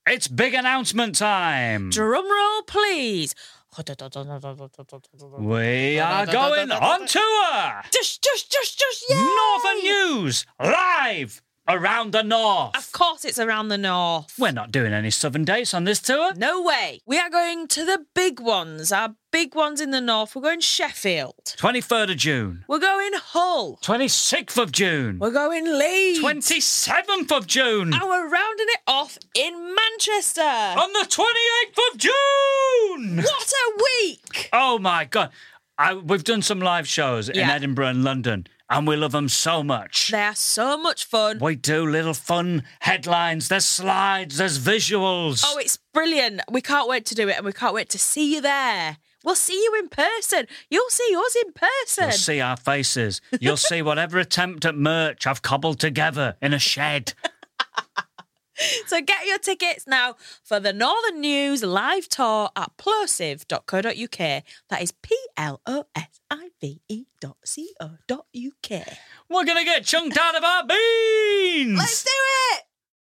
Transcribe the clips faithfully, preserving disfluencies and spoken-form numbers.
It's big announcement time. Drum roll, please. We are going on tour. Just, just, just, just, yay! Northern News, live around the north. Of course it's around the north. We're not doing any southern dates on this tour. No way. We are going to the big ones, our big ones in the north. We're going Sheffield. twenty-third of June. We're going Hull. twenty-sixth of June. We're going Leeds. twenty-seventh of June. And we're rounding it off in Manchester. On the twenty-eighth of June. What a week. Oh, my God. I, we've done some live shows in Yeah. Edinburgh and London, and we love them so much. They are so much fun. We do little fun headlines. There's slides. There's visuals. Oh, it's brilliant. We can't wait to do it, and we can't wait to see you there. We'll see you in person. You'll see us in person. You'll see our faces. You'll see whatever attempt at merch I've cobbled together in a shed. So get your tickets now for the Northern News live tour at plosive dot co dot uk. That is P L O S I V E dot C O dot U K. We're going to get chunked out of our beans. Let's do it!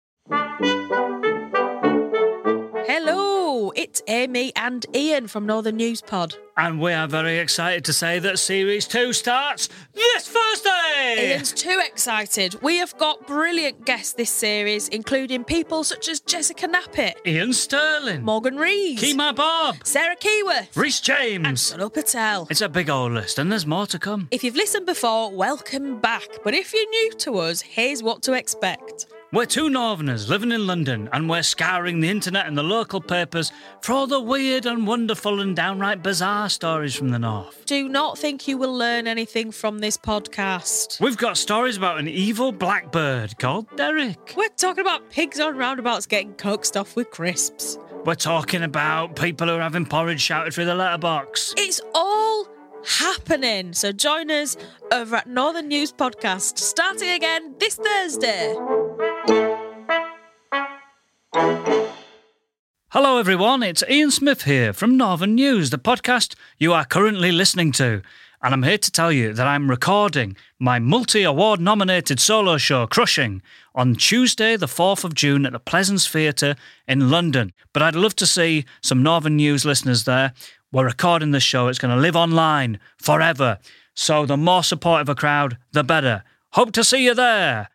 Hello, it's Amy and Ian from Northern News Pod. And we are very excited to say that Series two starts this Thursday. Ian's too excited. We have got brilliant guests this series, including people such as Jessica Knappett, Ian Sterling, Morgan Rees, Kemar Bob, Sarah Keyworth, Rhys James, and Sunil Patel. It's a big old list, and there's more to come. If you've listened before, welcome back. But if you're new to us, here's what to expect. We're two Northerners living in London, and we're scouring the internet and the local papers for all the weird and wonderful and downright bizarre stories from the north. Do not think you will learn anything from this podcast. We've got stories about an evil blackbird called Derek. We're talking about pigs on roundabouts getting coaxed off with crisps. We're talking about people who are having porridge shouted through the letterbox. It's all happening. So join us over at Northern News Podcast, starting again this Thursday. Hello everyone, it's Ian Smith here from Northern News, the podcast you are currently listening to. And I'm here to tell you that I'm recording my multi-award nominated solo show, Crushing, on Tuesday the fourth of June at the Pleasance Theatre in London. But I'd love to see some Northern News listeners there. We're recording this show, it's going to live online forever. So the more supportive a crowd, the better. Hope to see you there.